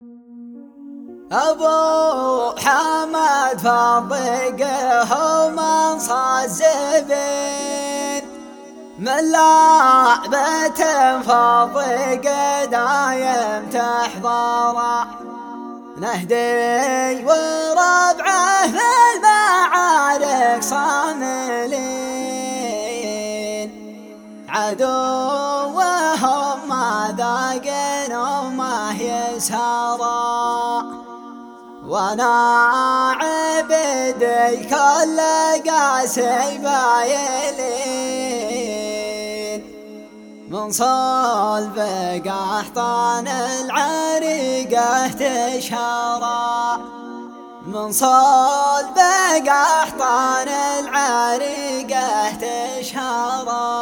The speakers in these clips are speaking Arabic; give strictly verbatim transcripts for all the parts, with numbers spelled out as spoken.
أبو حمد فرقه من صازبين من لعبة فرق دايم تحضره نهدي وربعه في المعارك صاملين عدوهم ما ذاقن وما يسهرا وانا عبدي كل قاسي بايلين من صلب قحطان العريقة تشهرا من صلب قحطان العريقة تشهرا.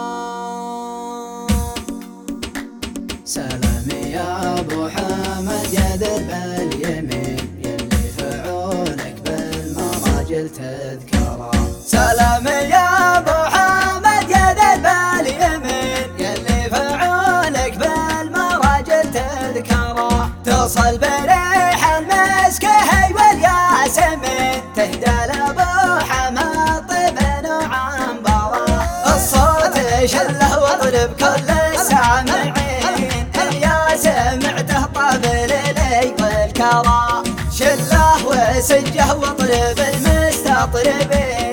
سلامي يا ابو حمد يا ذب اليمين يلي فعولك بالمراجل تذكره. سلامي يا ابو حمد يا ذب اليمين يلي فعولك بالمراجل تذكره. تصل بريح المسك هي والياسمين تهدى لابو حمد طيب وعنبره. الصوت شله واضرب كل السامعين يا سمعته طبل لي والكرى شله وسجه واضرب المستطربين.